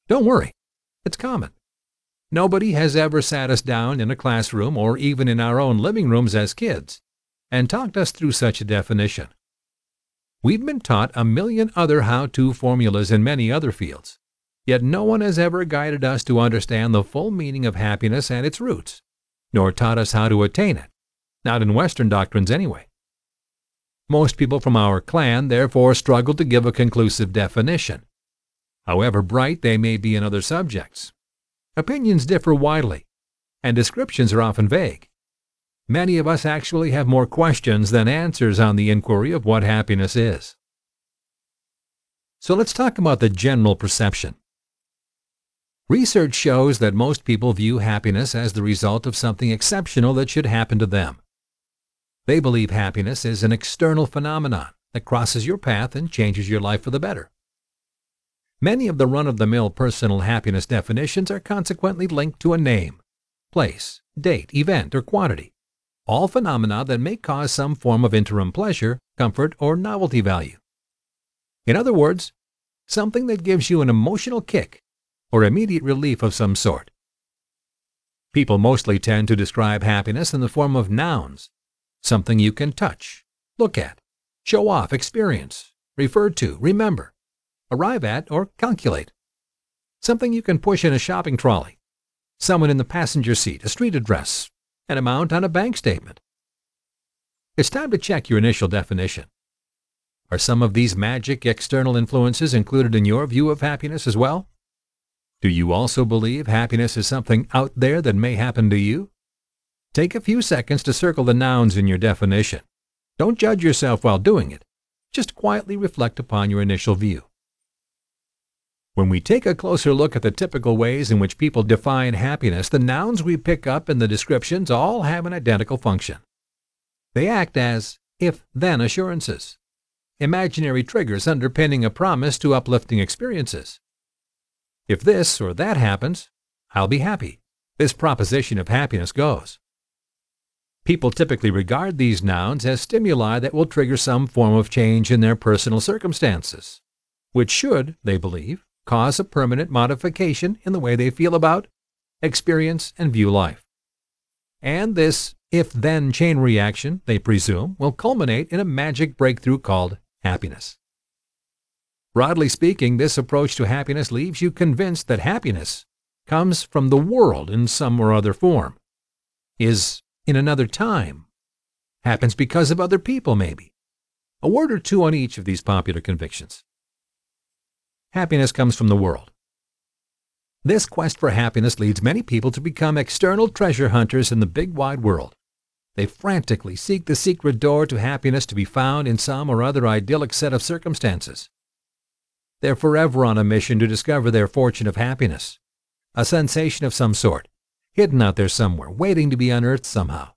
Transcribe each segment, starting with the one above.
Don't worry, it's common. Nobody has ever sat us down in a classroom or even in our own living rooms as kids and talked us through such a definition. We've been taught a million other how-to formulas in many other fields, yet no one has ever guided us to understand the full meaning of happiness and its roots, nor taught us how to attain it, not in Western doctrines anyway. Most people from our clan therefore struggle to give a conclusive definition, however bright they may be in other subjects. Opinions differ widely, and descriptions are often vague. Many of us actually have more questions than answers on the inquiry of what happiness is. So let's talk about the general perception. Research shows that most people view happiness as the result of something exceptional that should happen to them. They believe happiness is an external phenomenon that crosses your path and changes your life for the better. Many of the run-of-the-mill personal happiness definitions are consequently linked to a name, place, date, event, or quantity, all phenomena that may cause some form of interim pleasure, comfort, or novelty value. In other words, something that gives you an emotional kick or immediate relief of some sort. People mostly tend to describe happiness in the form of nouns, something you can touch, look at, show off, experience, refer to, remember, arrive at, or calculate. Something you can push in a shopping trolley, someone in the passenger seat, a street address, an amount on a bank statement. It's time to check your initial definition. Are some of these magic external influences included in your view of happiness as well? Do you also believe happiness is something out there that may happen to you? Take a few seconds to circle the nouns in your definition. Don't judge yourself while doing it. Just quietly reflect upon your initial view. When we take a closer look at the typical ways in which people define happiness, the nouns we pick up in the descriptions all have an identical function. They act as if-then assurances, imaginary triggers underpinning a promise to uplifting experiences. If this or that happens, I'll be happy. This proposition of happiness goes. People typically regard these nouns as stimuli that will trigger some form of change in their personal circumstances, which should, they believe, cause a permanent modification in the way they feel about, experience, and view life. And this if-then chain reaction, they presume, will culminate in a magic breakthrough called happiness. Broadly speaking, this approach to happiness leaves you convinced that happiness comes from the world in some or other form, is in another time, happens because of other people maybe. A word or two on each of these popular convictions. Happiness comes from the world. This quest for happiness leads many people to become external treasure hunters in the big wide world. They frantically seek the secret door to happiness to be found in some or other idyllic set of circumstances. They're forever on a mission to discover their fortune of happiness, a sensation of some sort, hidden out there somewhere, waiting to be unearthed somehow.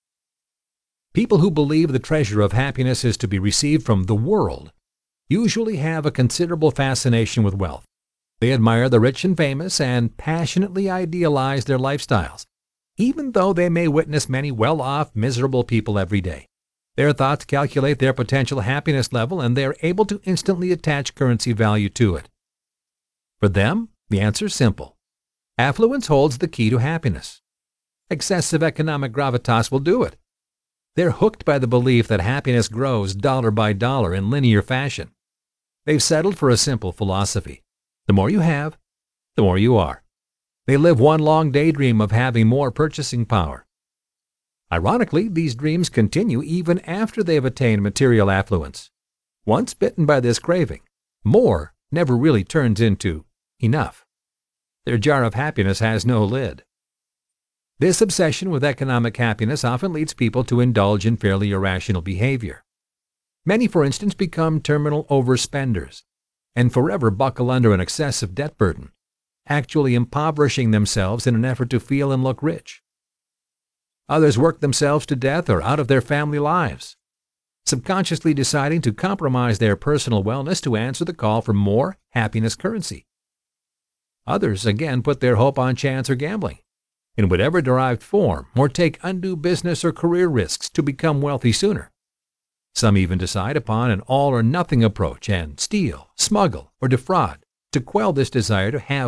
People who believe the treasure of happiness is to be received from the world usually have a considerable fascination with wealth. They admire the rich and famous and passionately idealize their lifestyles, even though they may witness many well-off, miserable people every day. Their thoughts calculate their potential happiness level, and they are able to instantly attach currency value to it. For them, the answer is simple. Affluence holds the key to happiness. Excessive economic gravitas will do it. They're hooked by the belief that happiness grows dollar by dollar in linear fashion. They've settled for a simple philosophy. The more you have, the more you are. They live one long daydream of having more purchasing power. Ironically, these dreams continue even after they've attained material affluence. Once bitten by this craving, more never really turns into enough. Their jar of happiness has no lid. This obsession with economic happiness often leads people to indulge in fairly irrational behavior. Many, for instance, become terminal overspenders and forever buckle under an excessive debt burden, actually impoverishing themselves in an effort to feel and look rich. Others work themselves to death or out of their family lives, subconsciously deciding to compromise their personal wellness to answer the call for more happiness currency. Others, again, put their hope on chance or gambling, in whatever derived form, or take undue business or career risks to become wealthy sooner. Some even decide upon an all-or-nothing approach and steal, smuggle, or defraud to quell this desire to have